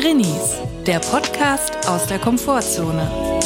Drinnies, der Podcast aus der Komfortzone.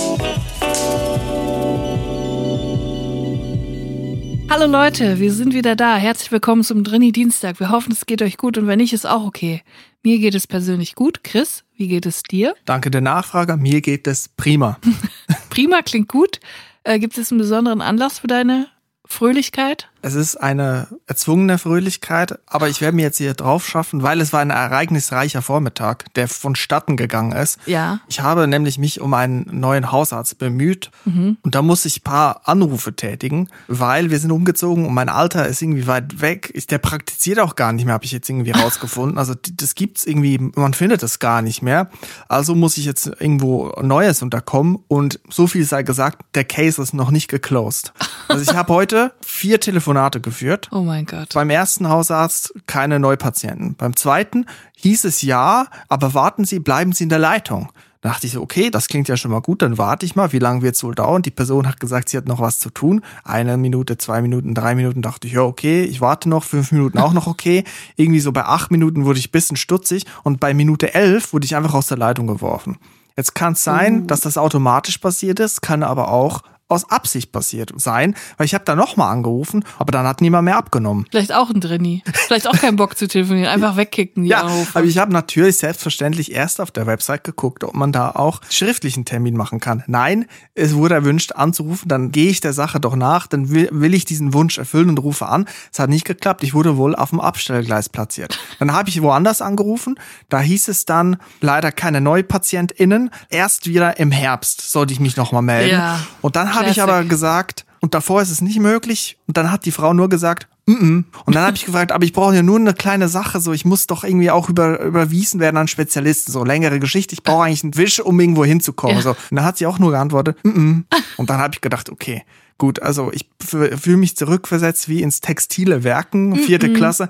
Hallo Leute, wir sind wieder da. Herzlich willkommen zum Drinni-Dienstag. Wir hoffen, es geht euch gut und wenn nicht, ist auch okay. Mir geht es persönlich gut. Chris, wie geht es dir? Danke der Nachfrage, mir geht es prima. Prima klingt gut. Gibt es einen besonderen Anlass für deine Fröhlichkeit? Es ist eine erzwungene Fröhlichkeit, aber ich werde mir jetzt hier drauf schaffen, weil es war ein ereignisreicher Vormittag, der vonstatten gegangen ist. Ja. Ich habe nämlich mich um einen neuen Hausarzt bemüht und da muss ich ein paar Anrufe tätigen, weil wir sind umgezogen und mein Alter ist irgendwie weit weg. Der praktiziert auch gar nicht mehr, habe ich jetzt irgendwie rausgefunden. Also das gibt's irgendwie, man findet es gar nicht mehr. Also muss ich jetzt irgendwo Neues unterkommen und so viel sei gesagt, der Case ist noch nicht geclosed. Also ich habe heute 4 Telefonate geführt. Oh mein Gott. Beim ersten Hausarzt keine Neupatienten. Beim zweiten hieß es ja, aber warten Sie, bleiben Sie in der Leitung. Da dachte ich so, okay, das klingt ja schon mal gut, dann warte ich mal. Wie lange wird es wohl dauern? Die Person hat gesagt, sie hat noch was zu tun. 1 Minute, 2 Minuten, 3 Minuten. Dachte ich, ja, okay, ich warte noch. 5 Minuten auch noch okay. Irgendwie so bei 8 Minuten wurde ich ein bisschen stutzig und bei Minute 11 wurde ich einfach aus der Leitung geworfen. Jetzt kann es sein, dass das automatisch passiert ist, kann aber auch aus Absicht passiert sein, weil ich habe da nochmal angerufen, aber dann hat niemand mehr abgenommen. Vielleicht auch ein Drinni. Vielleicht auch keinen Bock zu telefonieren, einfach wegkicken die Anrufe. Aber ich habe natürlich selbstverständlich erst auf der Website geguckt, ob man da auch schriftlichen Termin machen kann. Nein, es wurde erwünscht anzurufen, dann gehe ich der Sache doch nach, dann will ich diesen Wunsch erfüllen und rufe an. Es hat nicht geklappt, ich wurde wohl auf dem Abstellgleis platziert. Dann habe ich woanders angerufen, da hieß es dann leider keine NeupatientInnen, erst wieder im Herbst sollte ich mich nochmal melden. Ja. Und dann habe ich aber gesagt, und davor ist es nicht möglich. Und dann hat die Frau nur gesagt, Und dann habe ich gefragt, aber ich brauche ja nur eine kleine Sache, so ich muss doch irgendwie auch überwiesen werden an Spezialisten, so längere Geschichte, ich brauche eigentlich einen Wisch, um irgendwo hinzukommen. Ja. So. Und dann hat sie auch nur geantwortet, Und dann habe ich gedacht, okay, gut, also ich fühle mich zurückversetzt wie ins textile Werken, 4. Klasse.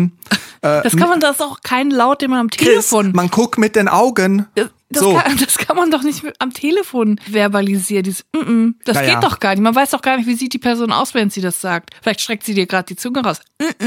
Das ist auch kein Laut, den man am Telefon... Chris, man guckt mit den Augen. Das kann man doch nicht am Telefon verbalisieren. Das geht doch gar nicht. Man weiß doch gar nicht, wie sieht die Person aus, wenn sie das sagt. Vielleicht streckt sie dir gerade die Zunge raus.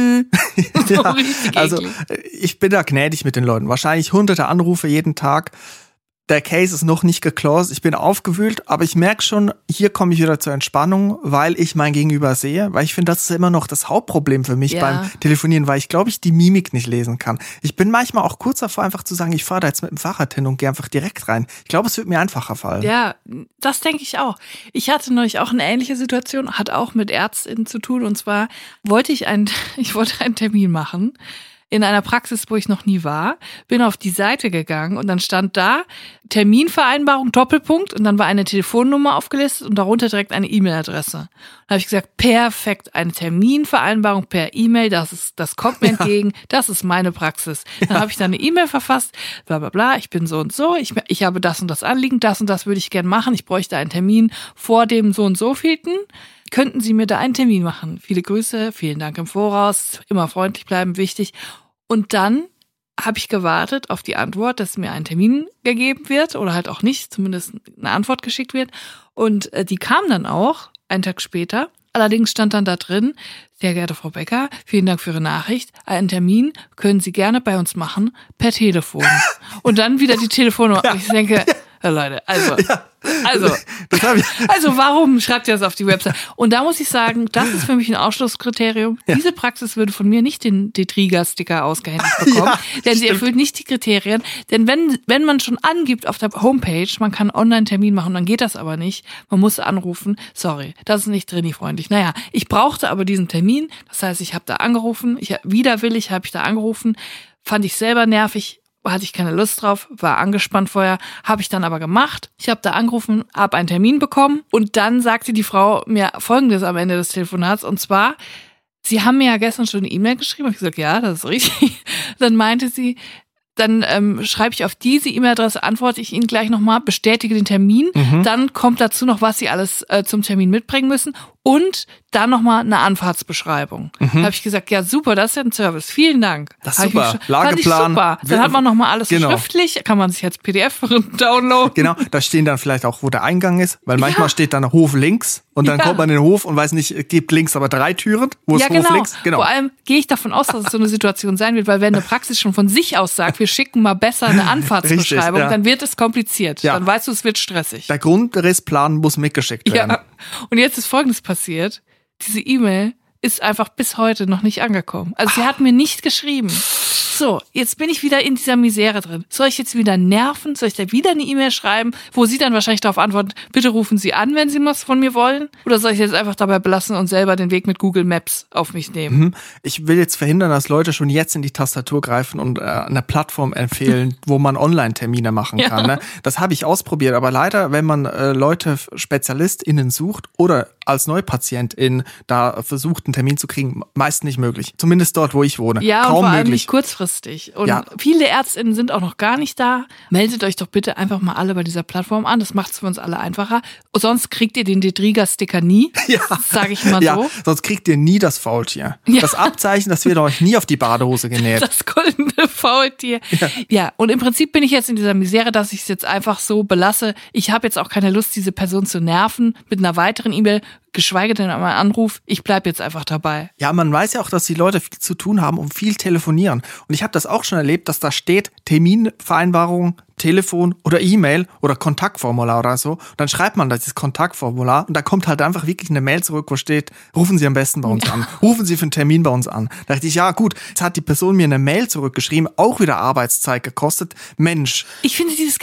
So richtig also ich bin da gnädig mit den Leuten. Wahrscheinlich hunderte Anrufe jeden Tag. Der Case ist noch nicht geclosed. Ich bin aufgewühlt, aber ich merke schon, hier komme ich wieder zur Entspannung, weil ich mein Gegenüber sehe. Weil ich finde, das ist immer noch das Hauptproblem für mich beim Telefonieren, weil ich glaube, ich die Mimik nicht lesen kann. Ich bin manchmal auch kurz davor, einfach zu sagen, ich fahre da jetzt mit dem Fahrrad hin und gehe einfach direkt rein. Ich glaube, es wird mir einfacher fallen. Ja, das denke ich auch. Ich hatte neulich auch eine ähnliche Situation, hat auch mit ÄrztInnen zu tun. Und zwar wollte ich einen Termin machen in einer Praxis, wo ich noch nie war, bin auf die Seite gegangen und dann stand da Terminvereinbarung, Doppelpunkt und dann war eine Telefonnummer aufgelistet und darunter direkt eine E-Mail-Adresse. Da habe ich gesagt, perfekt, eine Terminvereinbarung per E-Mail, das kommt mir entgegen, das ist meine Praxis. Dann habe ich da eine E-Mail verfasst, bla bla bla, ich bin so und so, ich habe das und das Anliegen, das und das würde ich gern machen, ich bräuchte einen Termin vor dem so und so vielten. Könnten Sie mir da einen Termin machen? Viele Grüße, vielen Dank im Voraus, immer freundlich bleiben, wichtig. Und dann habe ich gewartet auf die Antwort, dass mir ein Termin gegeben wird oder halt auch nicht, zumindest eine Antwort geschickt wird. Und die kam dann auch, einen Tag später. Allerdings stand dann da drin, sehr geehrte Frau Becker, vielen Dank für Ihre Nachricht. Einen Termin können Sie gerne bei uns machen, per Telefon. Und dann wieder die Telefonnummer. Ja. Ich denke, Leute, also warum schreibt ihr das auf die Website? Und da muss ich sagen, das ist für mich ein Ausschlusskriterium. Ja. Diese Praxis würde von mir nicht den Detriga-Sticker ausgehändigt bekommen, denn sie erfüllt nicht die Kriterien. Denn wenn man schon angibt auf der Homepage, man kann einen Online-Termin machen, dann geht das aber nicht. Man muss anrufen. Sorry, das ist nicht Drinni-freundlich. Naja, ich brauchte aber diesen Termin. Das heißt, ich habe da angerufen. Widerwillig habe ich da angerufen. Fand ich selber nervig. Hatte ich keine Lust drauf, war angespannt vorher, habe ich dann aber gemacht. Ich habe da angerufen, habe einen Termin bekommen und dann sagte die Frau mir Folgendes am Ende des Telefonats und zwar, Sie haben mir ja gestern schon eine E-Mail geschrieben. Hab ich gesagt, ja, das ist richtig. Dann meinte sie, dann schreibe ich auf diese E-Mail-Adresse, antworte ich Ihnen gleich nochmal, bestätige den Termin. Dann kommt dazu noch, was Sie alles zum Termin mitbringen müssen und dann nochmal eine Anfahrtsbeschreibung. Da habe ich gesagt, ja super, das ist ja ein Service, vielen Dank. Das ist super, Lageplan. Super. Dann hat man nochmal alles schriftlich, kann man sich als PDF downloaden. Genau, da stehen dann vielleicht auch, wo der Eingang ist, weil manchmal steht dann Hof links und dann kommt man in den Hof und weiß nicht, gibt links aber 3 Türen, wo ist Hof links? Genau. Vor allem gehe ich davon aus, dass es so eine Situation sein wird, weil wenn eine Praxis schon von sich aus sagt, wir schicken mal besser eine Anfahrtsbeschreibung, Richtig, ja. dann wird es kompliziert. Ja. Dann weißt du, es wird stressig. Der Grundrissplan muss mitgeschickt werden. Ja. Und jetzt ist Folgendes passiert. Diese E-Mail ist einfach bis heute noch nicht angekommen. Also sie hat mir nicht geschrieben. So, jetzt bin ich wieder in dieser Misere drin. Soll ich jetzt wieder nerven? Soll ich da wieder eine E-Mail schreiben, wo sie dann wahrscheinlich darauf antworten, bitte rufen Sie an, wenn Sie was von mir wollen? Oder soll ich jetzt einfach dabei belassen und selber den Weg mit Google Maps auf mich nehmen? Ich will jetzt verhindern, dass Leute schon jetzt in die Tastatur greifen und eine Plattform empfehlen, wo man Online-Termine machen kann. Ne? Das habe ich ausprobiert, aber leider, wenn man Leute, SpezialistInnen sucht oder als Neupatientin da versucht, einen Termin zu kriegen, meist nicht möglich. Zumindest dort, wo ich wohne. Ja, kaum und vor allem möglich. nicht kurzfristig. Und Ja. viele Ärztinnen sind auch noch gar nicht da. Meldet euch doch bitte einfach mal alle bei dieser Plattform an. Das macht es für uns alle einfacher. Und sonst kriegt ihr den Detriga-Sticker nie. Ja. Sage ich mal Ja, so. sonst kriegt ihr nie das Faultier. Ja. Das Abzeichen, das wird euch nie auf die Badehose genäht. Das goldene Faultier. Ja, und im Prinzip bin ich jetzt in dieser Misere, dass ich es jetzt einfach so belasse. Ich habe jetzt auch keine Lust, diese Person zu nerven mit einer weiteren E-Mail, geschweige denn einmal Anruf. Ich bleib jetzt einfach dabei. Ja, man weiß ja auch, dass die Leute viel zu tun haben und viel telefonieren. Und ich habe das auch schon erlebt, dass da steht Terminvereinbarung, Telefon oder E-Mail oder Kontaktformular oder so. Und dann schreibt man dieses Kontaktformular und da kommt halt einfach wirklich eine Mail zurück, wo steht, rufen Sie am besten bei uns an. Rufen Sie für einen Termin bei uns an. Da dachte ich, ja gut, jetzt hat die Person mir eine Mail zurückgeschrieben, auch wieder Arbeitszeit gekostet. Mensch. Ich finde, dieses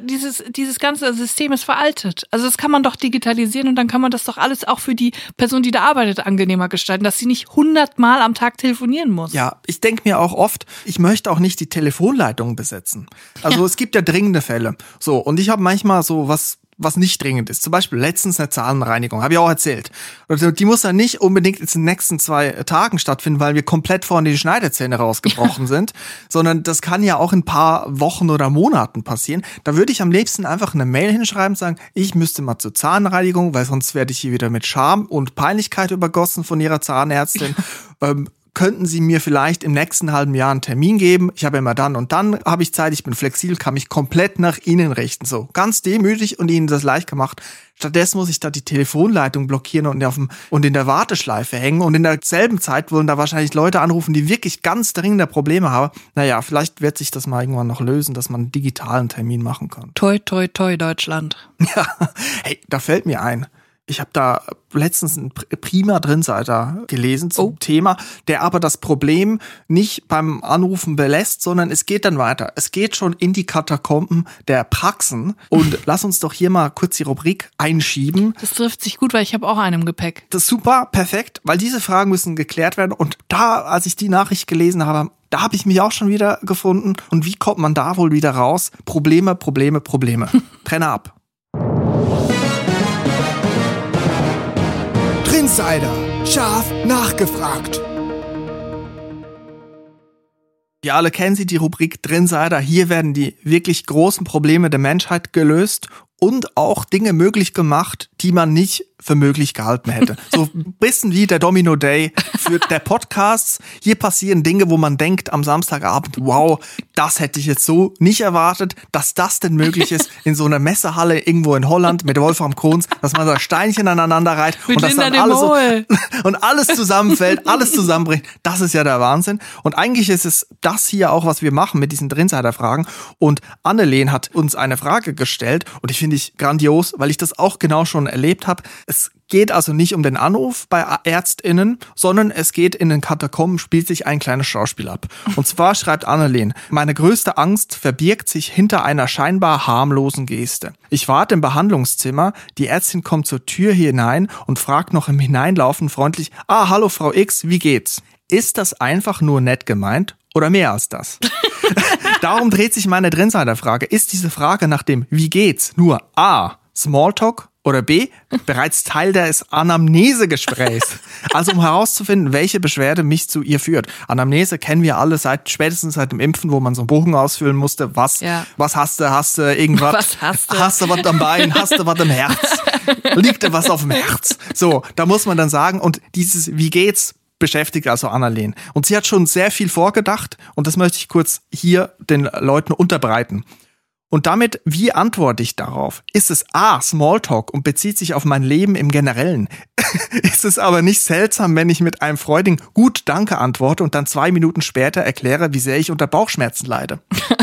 ganze System ist veraltet. Also das kann man doch digitalisieren und dann kann man das doch alles auch für die Person, die da arbeitet, angenehmer gestalten, dass sie nicht 100-mal am Tag telefonieren muss. Ja, ich denke mir auch oft, ich möchte auch nicht die Telefonleitung besetzen. Also es gibt ja dringende Fälle. So, und ich habe manchmal so was nicht dringend ist. Zum Beispiel letztens eine Zahnreinigung, habe ich auch erzählt. Und die muss dann nicht unbedingt in den nächsten 2 Tagen stattfinden, weil wir komplett vorne die Schneidezähne rausgebrochen sind, sondern das kann ja auch in ein paar Wochen oder Monaten passieren. Da würde ich am liebsten einfach eine Mail hinschreiben und sagen, ich müsste mal zur Zahnreinigung, weil sonst werde ich hier wieder mit Scham und Peinlichkeit übergossen von Ihrer Zahnärztin. Könnten Sie mir vielleicht im nächsten halben Jahr einen Termin geben? Ich habe immer dann und dann habe ich Zeit, ich bin flexibel, kann mich komplett nach Ihnen richten. So, ganz demütig und Ihnen das leicht gemacht. Stattdessen muss ich da die Telefonleitung blockieren und in der Warteschleife hängen. Und in derselben Zeit wollen da wahrscheinlich Leute anrufen, die wirklich ganz dringende Probleme haben. Naja, vielleicht wird sich das mal irgendwann noch lösen, dass man einen digitalen Termin machen kann. Toi, toi, toi, Deutschland. Ja, hey, da fällt mir ein. Ich habe da letztens einen prima Drinseiter gelesen zum Thema, der aber das Problem nicht beim Anrufen belässt, sondern es geht dann weiter. Es geht schon in die Katakomben der Praxen. Und lass uns doch hier mal kurz die Rubrik einschieben. Das trifft sich gut, weil ich habe auch einen im Gepäck. Das ist super, perfekt, weil diese Fragen müssen geklärt werden. Und da, als ich die Nachricht gelesen habe, da habe ich mich auch schon wieder gefunden. Und wie kommt man da wohl wieder raus? Probleme. Trenner ab. Drinsider. Scharf nachgefragt. Wir alle kennen sie, die Rubrik Drinsider. Hier werden die wirklich großen Probleme der Menschheit gelöst und auch Dinge möglich gemacht, die man nicht für möglich gehalten hätte. So ein bisschen wie der Domino Day für der Podcasts. Hier passieren Dinge, wo man denkt am Samstagabend, wow, das hätte ich jetzt so nicht erwartet, dass das denn möglich ist in so einer Messehalle irgendwo in Holland mit Wolfram Kohns, dass man da Steinchen aneinander reiht mit und das Linda dann alles so Mol. und alles zusammenfällt, alles zusammenbricht. Das ist ja der Wahnsinn. Und eigentlich ist es das hier auch, was wir machen mit diesen Drinsider-Fragen. Und Annelien hat uns eine Frage gestellt und ich finde ich grandios, weil ich das auch genau schon erlebt habe. Es geht also nicht um den Anruf bei ÄrztInnen, sondern es geht in den Katakomben, spielt sich ein kleines Schauspiel ab. Und zwar schreibt Annelien, meine größte Angst verbirgt sich hinter einer scheinbar harmlosen Geste. Ich warte im Behandlungszimmer, die Ärztin kommt zur Tür hinein und fragt noch im Hineinlaufen freundlich, hallo Frau X, wie geht's? Ist das einfach nur nett gemeint oder mehr als das? Darum dreht sich meine Drinsider-Frage. Ist diese Frage nach dem Wie geht's nur A, Smalltalk oder B, bereits Teil des Anamnesegesprächs? Also um herauszufinden, welche Beschwerde mich zu ihr führt. Anamnese kennen wir alle spätestens seit dem Impfen, wo man so einen Bogen ausfüllen musste. Was hast du irgendwas? Was hast du was am Bein? Hast du was im Herz? Liegt dir was auf dem Herz? So, da muss man dann sagen, und dieses Wie geht's beschäftigt also Annelien. Und sie hat schon sehr viel vorgedacht und das möchte ich kurz hier den Leuten unterbreiten. Und damit, wie antworte ich darauf? Ist es A, Smalltalk und bezieht sich auf mein Leben im Generellen? Ist es aber nicht seltsam, wenn ich mit einem freudigen Gut, danke antworte und dann 2 Minuten später erkläre, wie sehr ich unter Bauchschmerzen leide?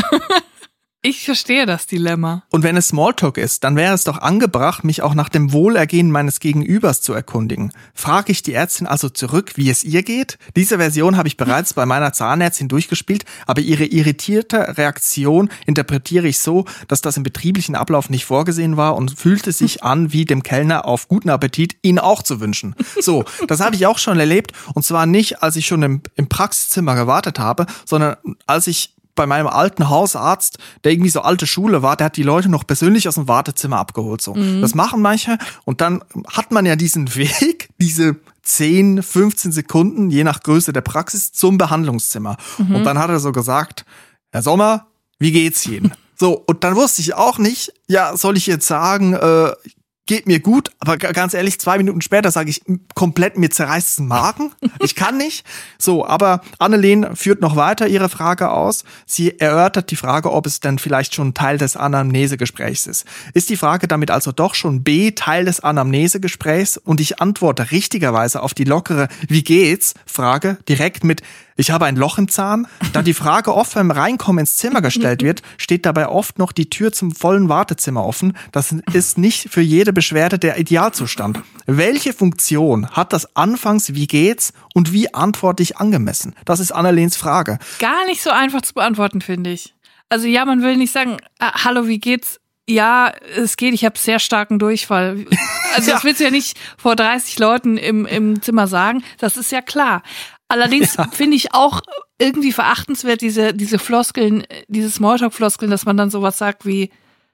Ich verstehe das Dilemma. Und wenn es Smalltalk ist, dann wäre es doch angebracht, mich auch nach dem Wohlergehen meines Gegenübers zu erkundigen. Frage ich die Ärztin also zurück, wie es ihr geht? Diese Version habe ich bereits bei meiner Zahnärztin durchgespielt, aber ihre irritierte Reaktion interpretiere ich so, dass das im betrieblichen Ablauf nicht vorgesehen war und fühlte sich an, wie dem Kellner auf guten Appetit ihn auch zu wünschen. So, das habe ich auch schon erlebt, und zwar nicht, als ich schon im Praxiszimmer gewartet habe, sondern als ich bei meinem alten Hausarzt, der irgendwie so alte Schule war, der hat die Leute noch persönlich aus dem Wartezimmer abgeholt. So. Das machen manche, und dann hat man ja diesen Weg, diese 10, 15 Sekunden, je nach Größe der Praxis, zum Behandlungszimmer. Und dann hat er so gesagt, Herr Sommer, wie geht's Ihnen? So, und dann wusste ich auch nicht, ja, soll ich jetzt sagen, geht mir gut, aber ganz ehrlich, 2 Minuten später sage ich komplett, mir zerreißt es den Magen. Ich kann nicht. So, aber Annelien führt noch weiter ihre Frage aus. Sie erörtert die Frage, ob es denn vielleicht schon Teil des Anamnesegesprächs ist. Ist die Frage damit also doch schon B, Teil des Anamnesegesprächs? Und ich antworte richtigerweise auf die lockere Wie geht's? Frage direkt mit Ich habe ein Loch im Zahn. Da die Frage oft beim Reinkommen ins Zimmer gestellt wird, steht dabei oft noch die Tür zum vollen Wartezimmer offen. Das ist nicht für jede Beschwerde der Idealzustand. Welche Funktion hat das anfangs Wie geht's und wie antworte ich angemessen? Das ist Anneliens Frage. Gar nicht so einfach zu beantworten, finde ich. Also ja, man will nicht sagen, hallo, wie geht's? Ja, es geht, ich habe sehr starken Durchfall. Also das willst du ja nicht vor 30 Leuten im Zimmer sagen, das ist ja klar. Allerdings finde ich auch irgendwie verachtenswert diese Floskeln, diese Smalltalk-Floskeln, dass man dann sowas sagt wie,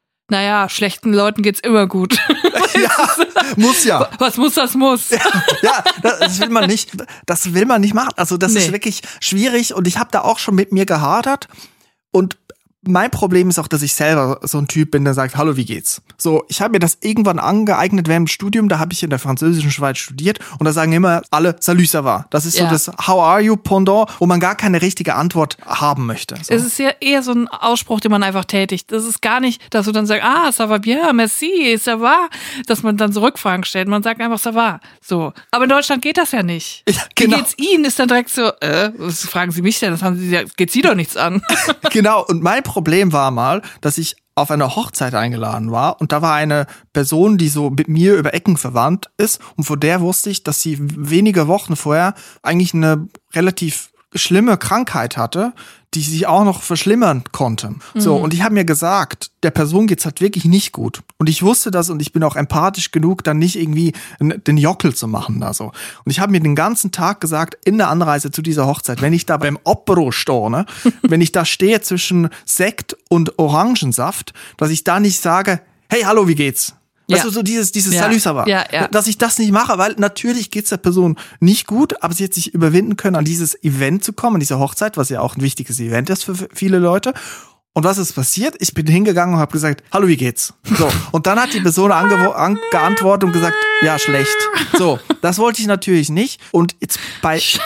naja, schlechten Leuten geht's immer gut. Ja, muss ja. Was muss, das muss. Ja, das will man nicht. Das will man nicht machen. Also das ist wirklich schwierig, und ich habe da auch schon mit mir gehadert. Und mein Problem ist auch, dass ich selber so ein Typ bin, der sagt, hallo, wie geht's? So, ich habe mir das irgendwann angeeignet während dem Studium, da habe ich in der französischen Schweiz studiert, und da sagen immer alle, salut, ça va. Das ist so das How are you Pendant, wo man gar keine richtige Antwort haben möchte. So. Es ist ja eher so ein Ausspruch, den man einfach tätigt. Das ist gar nicht, dass du dann sagst, ça va bien, merci, ça va, dass man dann so Rückfragen stellt. Man sagt einfach, ça va. So. Aber in Deutschland geht das ja nicht. Ja, genau. Wie geht's Ihnen? Ist dann direkt so, was fragen Sie mich denn? Geht Sie doch nichts an. Genau, und mein Problem war mal, dass ich auf einer Hochzeit eingeladen war, und da war eine Person, die so mit mir über Ecken verwandt ist, und von der wusste ich, dass sie wenige Wochen vorher eigentlich eine relativ schlimme Krankheit hatte, die sich auch noch verschlimmern konnte. So, und ich habe mir gesagt, der Person geht's halt wirklich nicht gut. Und ich wusste das, und ich bin auch empathisch genug, dann nicht irgendwie den Jockel zu machen da so. Und ich habe mir den ganzen Tag gesagt, in der Anreise zu dieser Hochzeit, wenn ich da beim Opero stehe, ne, wenn ich da stehe zwischen Sekt und Orangensaft, dass ich da nicht sage, hey, hallo, wie geht's? Weißt du, so dieses Salut, ça va. Ja. Dass ich das nicht mache, weil natürlich geht's der Person nicht gut, aber sie hat sich überwinden können, an dieses Event zu kommen, an diese Hochzeit, was ja auch ein wichtiges Event ist für viele Leute. Und was ist passiert? Ich bin hingegangen und habe gesagt, hallo, wie geht's? So, und dann hat die Person geantwortet und gesagt, ja, schlecht. So, das wollte ich natürlich nicht. Und jetzt Scheiße.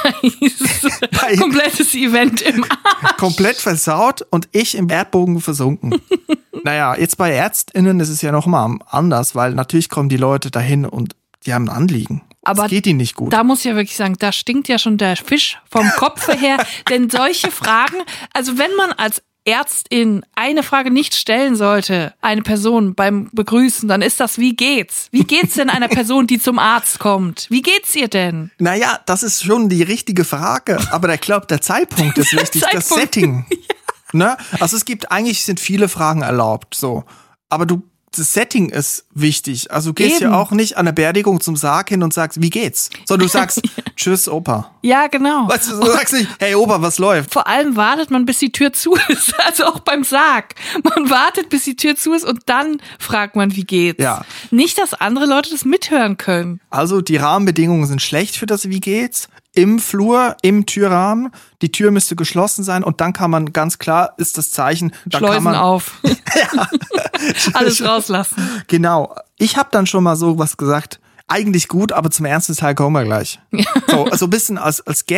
Komplettes Event im Arsch. Komplett versaut und ich im Erdbogen versunken. Naja, jetzt bei ÄrztInnen ist es ja noch mal anders, weil natürlich kommen die Leute dahin und die haben ein Anliegen. Aber es geht ihnen nicht gut. Da muss ich ja wirklich sagen, da stinkt ja schon der Fisch vom Kopfe her. Denn solche Fragen, also wenn man als Ärztin eine Frage nicht stellen sollte, eine Person beim Begrüßen, dann ist das, wie geht's? Wie geht's denn einer Person, die zum Arzt kommt? Wie geht's ihr denn? Naja, das ist schon die richtige Frage, aber ich glaube, der Zeitpunkt ist wichtig, das Setting. Ja. Ne? Also eigentlich sind viele Fragen erlaubt, so. Aber das Setting ist wichtig. Also du gehst ja auch nicht an der Beerdigung zum Sarg hin und sagst, wie geht's? Sondern du sagst, tschüss, Opa. Ja, genau. Weißt du sagst nicht, hey Opa, was läuft? Vor allem wartet man, bis die Tür zu ist. Also auch beim Sarg. Man wartet, bis die Tür zu ist, und dann fragt man, wie geht's? Ja. Nicht, dass andere Leute das mithören können. Also die Rahmenbedingungen sind schlecht für das Wie geht's. Im Flur, im Türrahmen, die Tür müsste geschlossen sein, und dann kann man ganz klar, ist das Zeichen, da Schleusen kann man auf. Ja. Alles rauslassen. Genau. Ich habe dann schon mal so was gesagt, eigentlich gut, aber zum ernsten Teil kommen wir gleich. Ja. So ein bisschen als Gag,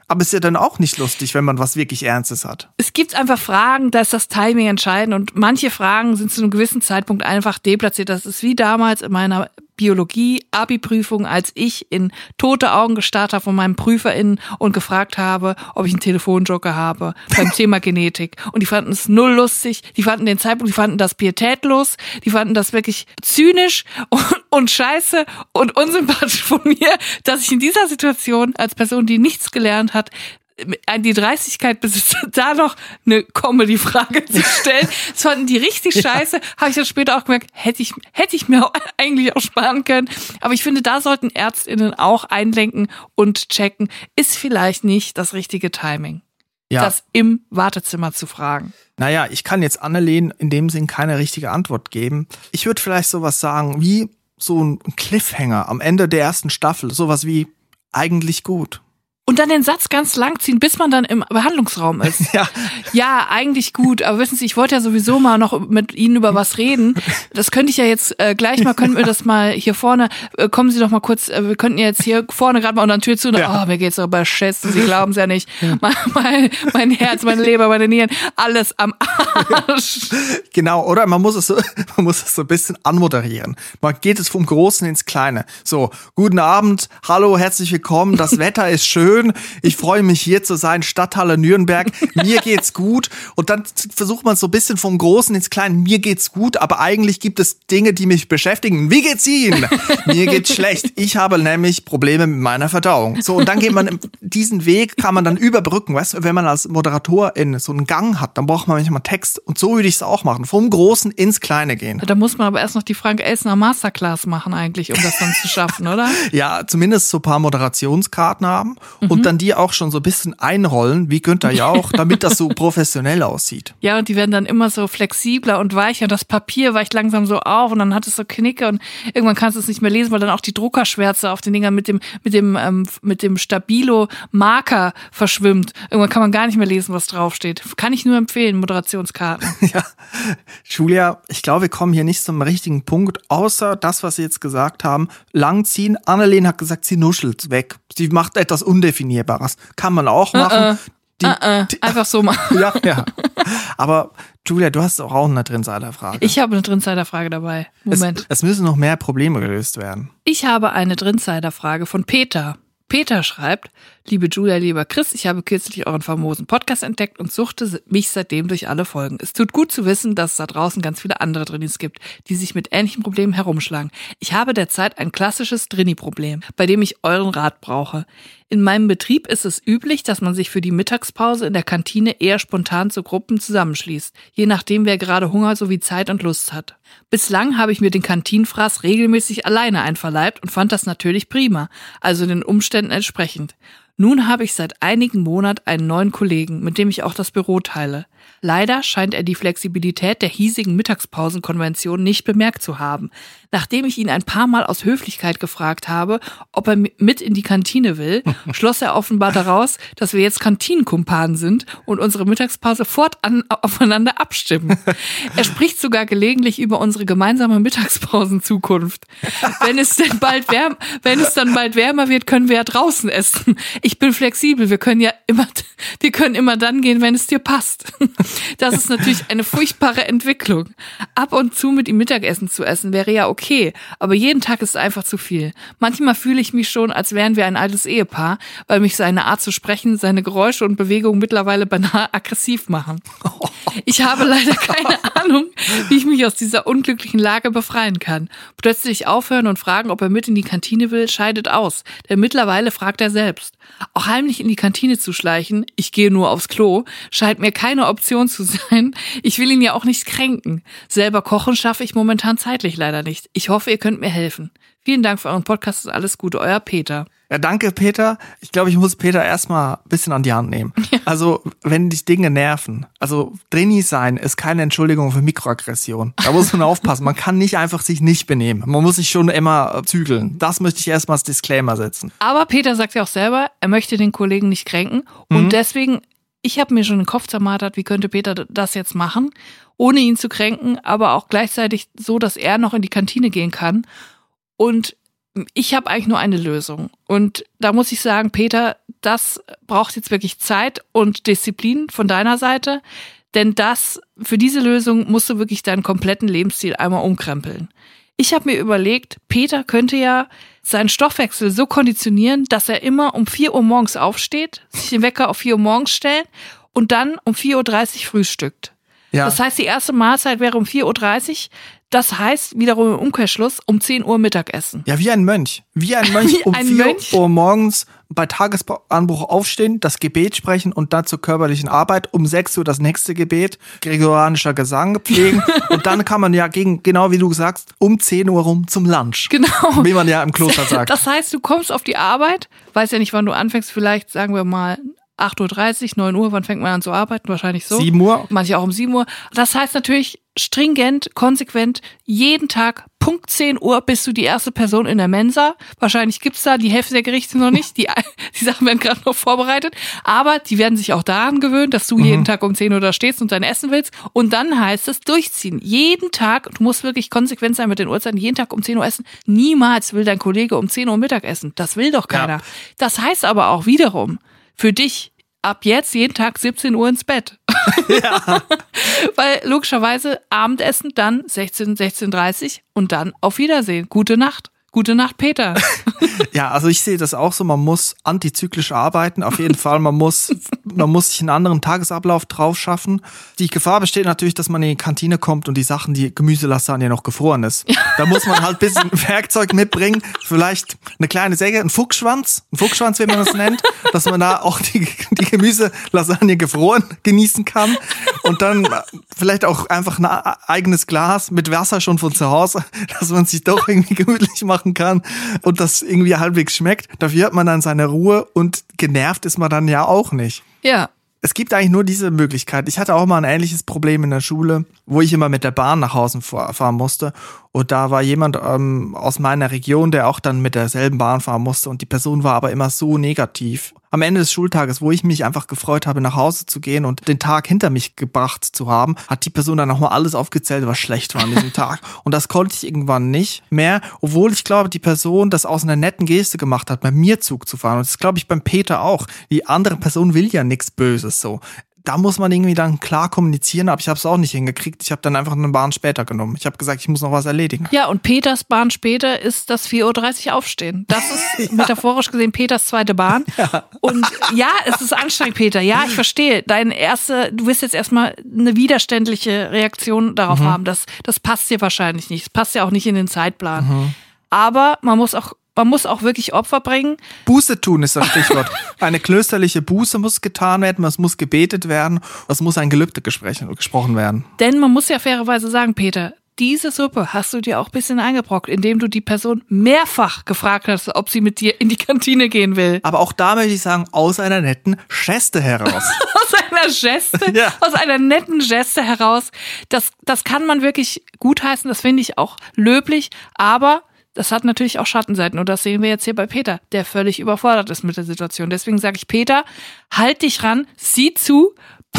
Aber ist ja dann auch nicht lustig, wenn man was wirklich Ernstes hat. Es gibt einfach Fragen, da ist das Timing entscheidend und manche Fragen sind zu einem gewissen Zeitpunkt einfach deplatziert. Das ist wie damals in meiner Biologie-Abi-Prüfung, als ich in tote Augen gestarrt habe von meinen PrüferInnen und gefragt habe, ob ich einen Telefonjoker habe beim Thema Genetik. Und die fanden es null lustig, die fanden den Zeitpunkt, die fanden das pietätlos, die fanden das wirklich zynisch und scheiße und unsympathisch von mir, dass ich in dieser Situation als Person, die nichts gelernt hat, die Dreistigkeit besitzt, da noch eine Comedy-Frage zu stellen. Das fanden die richtig scheiße. Habe ich dann später auch gemerkt, hätte ich mir eigentlich auch sparen können. Aber ich finde, da sollten ÄrztInnen auch einlenken und checken, ist vielleicht nicht das richtige Timing, das im Wartezimmer zu fragen. Naja, ich kann jetzt Annelien in dem Sinn keine richtige Antwort geben. Ich würde vielleicht sowas sagen wie so ein Cliffhanger am Ende der ersten Staffel. Sowas wie eigentlich gut. Und dann den Satz ganz lang ziehen, bis man dann im Behandlungsraum ist. Ja, eigentlich gut. Aber wissen Sie, ich wollte ja sowieso mal noch mit Ihnen über was reden. Das könnte ich ja jetzt gleich mal, können wir das mal hier vorne, kommen Sie doch mal kurz, wir könnten ja jetzt hier vorne gerade mal unter der Tür zu. Oh, mir geht's aber beschissen, Sie glauben es ja nicht. Mein Herz, meine Leber, meine Nieren, alles am Arsch. Genau, oder? Man muss es so ein bisschen anmoderieren. Man geht es vom Großen ins Kleine. So, guten Abend, hallo, herzlich willkommen, das Wetter ist schön. Ich freue mich, hier zu sein, Stadthalle Nürnberg. Mir geht's gut. Und dann versucht man so ein bisschen vom Großen ins Kleine. Mir geht's gut, aber eigentlich gibt es Dinge, die mich beschäftigen. Wie geht's Ihnen? Mir geht's schlecht. Ich habe nämlich Probleme mit meiner Verdauung. So, und dann geht man, diesen Weg kann man dann überbrücken. Weißt du, wenn man als Moderator so einen Gang hat, dann braucht man manchmal Text. Und so würde ich es auch machen. Vom Großen ins Kleine gehen. Da muss man aber erst noch die Frank Elstner Masterclass machen eigentlich, um das dann zu schaffen, oder? Ja, zumindest so ein paar Moderationskarten haben. Und dann die auch schon so ein bisschen einrollen, wie Günther Jauch, damit das so professionell aussieht. Ja, und die werden dann immer so flexibler und weicher. Das Papier weicht langsam so auf und dann hat es so Knicke und irgendwann kannst du es nicht mehr lesen, weil dann auch die Druckerschwärze auf den Dingern mit dem Stabilo-Marker verschwimmt. Irgendwann kann man gar nicht mehr lesen, was draufsteht. Kann ich nur empfehlen, Moderationskarten. Ja, Julia, ich glaube, wir kommen hier nicht zum richtigen Punkt, außer das, was Sie jetzt gesagt haben. Langziehen. Annelien hat gesagt, sie nuschelt weg. Sie macht etwas Undefinierbares. Kann man auch machen. Einfach so machen. Ja. Aber Julia, du hast auch eine Drinsider-Frage. Ich habe eine Drinsider-Frage dabei. Moment. Es müssen noch mehr Probleme gelöst werden. Ich habe eine Drinsider-Frage von Peter. Peter schreibt, liebe Julia, lieber Chris, ich habe kürzlich euren famosen Podcast entdeckt und suchte mich seitdem durch alle Folgen. Es tut gut zu wissen, dass es da draußen ganz viele andere Drinis gibt, die sich mit ähnlichen Problemen herumschlagen. Ich habe derzeit ein klassisches Drini-Problem, bei dem ich euren Rat brauche. In meinem Betrieb ist es üblich, dass man sich für die Mittagspause in der Kantine eher spontan zu Gruppen zusammenschließt, je nachdem, wer gerade Hunger sowie Zeit und Lust hat. Bislang habe ich mir den Kantinenfraß regelmäßig alleine einverleibt und fand das natürlich prima, also den Umständen entsprechend. Nun habe ich seit einigen Monaten einen neuen Kollegen, mit dem ich auch das Büro teile. Leider scheint er die Flexibilität der hiesigen Mittagspausenkonvention nicht bemerkt zu haben. Nachdem ich ihn ein paar Mal aus Höflichkeit gefragt habe, ob er mit in die Kantine will, schloss er offenbar daraus, dass wir jetzt Kantinenkumpanen sind und unsere Mittagspause fortan aufeinander abstimmen. Er spricht sogar gelegentlich über unsere gemeinsame Mittagspausenzukunft. Wenn es dann bald wärmer wird, können wir ja draußen essen. Ich bin flexibel, wir können immer dann gehen, wenn es dir passt. Das ist natürlich eine furchtbare Entwicklung. Ab und zu mit ihm Mittagessen zu essen wäre ja okay, aber jeden Tag ist einfach zu viel. Manchmal fühle ich mich schon, als wären wir ein altes Ehepaar, weil mich seine Art zu sprechen, seine Geräusche und Bewegungen mittlerweile beinahe aggressiv machen. Ich habe leider keine Ahnung, wie ich mich aus dieser unglücklichen Lage befreien kann. Plötzlich aufhören und fragen, ob er mit in die Kantine will, scheidet aus, denn mittlerweile fragt er selbst. Auch heimlich in die Kantine zu schleichen, ich gehe nur aufs Klo, scheint mir keine Option zu sein. Ich will ihn ja auch nicht kränken. Selber kochen schaffe ich momentan zeitlich leider nicht. Ich hoffe, ihr könnt mir helfen. Vielen Dank für euren Podcast und alles Gute, euer Peter. Ja, danke, Peter. Ich glaube, ich muss Peter erstmal ein bisschen an die Hand nehmen. Ja. Also, wenn dich Dinge nerven, also Drini sein ist keine Entschuldigung für Mikroaggression. Da muss man aufpassen. Man kann nicht einfach sich nicht benehmen. Man muss sich schon immer zügeln. Das möchte ich erstmal als Disclaimer setzen. Aber Peter sagt ja auch selber, er möchte den Kollegen nicht kränken. Und deswegen, ich habe mir schon den Kopf zermartert, wie könnte Peter das jetzt machen, ohne ihn zu kränken, aber auch gleichzeitig so, dass er noch in die Kantine gehen kann. Und ich habe eigentlich nur eine Lösung. Und da muss ich sagen, Peter, das braucht jetzt wirklich Zeit und Disziplin von deiner Seite. Denn für diese Lösung musst du wirklich deinen kompletten Lebensstil einmal umkrempeln. Ich habe mir überlegt, Peter könnte ja seinen Stoffwechsel so konditionieren, dass er immer um 4 Uhr morgens aufsteht, sich den Wecker auf 4 Uhr morgens stellt und dann um 4.30 Uhr frühstückt. Ja. Das heißt, die erste Mahlzeit wäre um 4.30 Uhr. Das heißt, wiederum im Umkehrschluss, um 10 Uhr Mittagessen. Ja, wie ein Mönch. Wie ein Mönch um 4 Uhr morgens bei Tagesanbruch aufstehen, das Gebet sprechen und dann zur körperlichen Arbeit. Um 6 Uhr das nächste Gebet, gregorianischer Gesang pflegen. Und dann kann man ja genau wie du sagst, um 10 Uhr rum zum Lunch. Genau. Wie man ja im Kloster sagt. Das heißt, du kommst auf die Arbeit, weiß ja nicht, wann du anfängst, vielleicht sagen wir mal 8.30 Uhr, 9 Uhr, wann fängt man an zu arbeiten? Wahrscheinlich so. 7 Uhr. Manche auch um 7 Uhr. Das heißt natürlich stringent, konsequent, jeden Tag, Punkt 10 Uhr bist du die erste Person in der Mensa. Wahrscheinlich gibt's da die Hälfte der Gerichte noch nicht. Die Sachen werden gerade noch vorbereitet. Aber die werden sich auch daran gewöhnen, dass du jeden Tag um 10 Uhr da stehst und dein Essen willst. Und dann heißt es durchziehen. Jeden Tag, du musst wirklich konsequent sein mit den Uhrzeiten, jeden Tag um 10 Uhr essen. Niemals will dein Kollege um 10 Uhr Mittag essen. Das will doch keiner. Ja. Das heißt aber auch wiederum, für dich ab jetzt jeden Tag 17 Uhr ins Bett. Ja. Weil logischerweise Abendessen dann 16:30 Uhr und dann auf Wiedersehen. Gute Nacht. Gute Nacht, Peter. Ja, also ich sehe das auch so, man muss antizyklisch arbeiten, auf jeden Fall, man muss sich einen anderen Tagesablauf drauf schaffen. Die Gefahr besteht natürlich, dass man in die Kantine kommt und die Gemüselasagne noch gefroren ist. Ja. Da muss man halt ein bisschen Werkzeug mitbringen, vielleicht eine kleine Säge, ein Fuchsschwanz, wie man das nennt, dass man da auch die Gemüselasagne gefroren genießen kann und dann vielleicht auch einfach ein eigenes Glas mit Wasser schon von zu Hause, dass man sich doch irgendwie gemütlich machen kann und das irgendwie halbwegs schmeckt. Dafür hat man dann seine Ruhe und genervt ist man dann ja auch nicht. Ja. Es gibt eigentlich nur diese Möglichkeit. Ich hatte auch mal ein ähnliches Problem in der Schule, wo ich immer mit der Bahn nach Hause fahren musste. Und da war jemand aus meiner Region, der auch dann mit derselben Bahn fahren musste. Und die Person war aber immer so negativ. Am Ende des Schultages, wo ich mich einfach gefreut habe, nach Hause zu gehen und den Tag hinter mich gebracht zu haben, hat die Person dann nochmal alles aufgezählt, was schlecht war an diesem Tag. Und das konnte ich irgendwann nicht mehr, obwohl ich glaube, die Person das aus einer netten Geste gemacht hat, bei mir Zug zu fahren. Und das glaube ich beim Peter auch. Die andere Person will ja nichts Böses so. Da muss man irgendwie dann klar kommunizieren, aber ich habe es auch nicht hingekriegt. Ich habe dann einfach eine Bahn später genommen. Ich habe gesagt, ich muss noch was erledigen. Ja, und Peters Bahn später ist das 4.30 Uhr aufstehen. Das ist metaphorisch gesehen Peters zweite Bahn. Ja. Und ja, es ist anstrengend, Peter. Ja, ich verstehe. Du wirst jetzt erstmal eine widerständliche Reaktion darauf haben. Das passt dir wahrscheinlich nicht. Das passt ja auch nicht in den Zeitplan. Aber man muss auch wirklich Opfer bringen. Buße tun ist das Stichwort. Eine klösterliche Buße muss getan werden, es muss gebetet werden, es muss ein Gelübde gesprochen werden. Denn man muss ja fairerweise sagen, Peter, diese Suppe hast du dir auch ein bisschen eingebrockt, indem du die Person mehrfach gefragt hast, ob sie mit dir in die Kantine gehen will. Aber auch da möchte ich sagen, aus einer netten Geste heraus. Aus einer Geste? Ja. Aus einer netten Geste heraus. Das kann man wirklich gutheißen, das finde ich auch löblich, aber das hat natürlich auch Schattenseiten und das sehen wir jetzt hier bei Peter, der völlig überfordert ist mit der Situation. Deswegen sage ich, Peter, halt dich ran, sieh zu,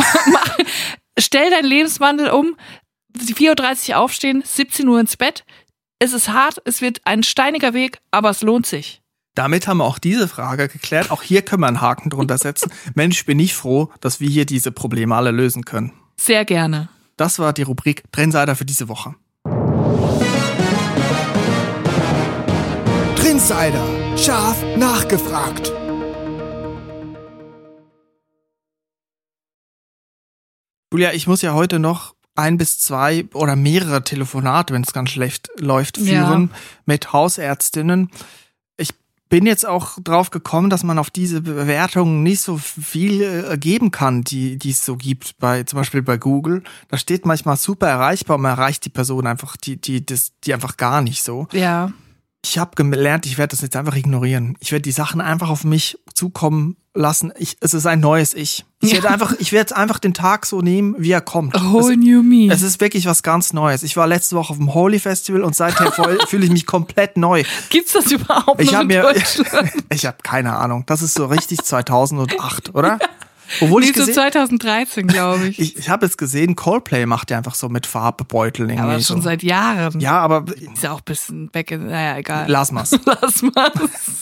stell deinen Lebenswandel um, 4.30 Uhr aufstehen, 17 Uhr ins Bett. Es ist hart, es wird ein steiniger Weg, aber es lohnt sich. Damit haben wir auch diese Frage geklärt. Auch hier können wir einen Haken drunter setzen. Mensch, bin ich froh, dass wir hier diese Probleme alle lösen können. Sehr gerne. Das war die Rubrik Trendsider für diese Woche. Insider, scharf nachgefragt. Julia, ich muss ja heute noch 1 bis 2 oder mehrere Telefonate, wenn es ganz schlecht läuft, führen mit Hausärztinnen. Ich bin jetzt auch drauf gekommen, dass man auf diese Bewertungen nicht so viel geben kann, die es so gibt, zum Beispiel bei Google. Da steht manchmal super erreichbar und man erreicht die Person einfach, die einfach gar nicht so. Ja. Ich habe gelernt, ich werde das jetzt einfach ignorieren. Ich werde die Sachen einfach auf mich zukommen lassen. Es ist ein neues Ich. Ich werde einfach den Tag so nehmen, wie er kommt. A whole new me. Es ist wirklich was ganz Neues. Ich war letzte Woche auf dem Holy Festival und seither fühle ich mich komplett neu. Gibt's das überhaupt noch in Deutschland? Ich habe keine Ahnung. Das ist so richtig 2008, oder? Obwohl Nee, ich so gesehen, 2013, glaube ich. ich habe jetzt gesehen, Coldplay macht ja einfach so mit Farbbeuteln irgendwie. Aber schon so. seit Jahren. Ja, aber Ist ja auch ein bisschen weg. Naja, egal. lass mal's. Lass mal's.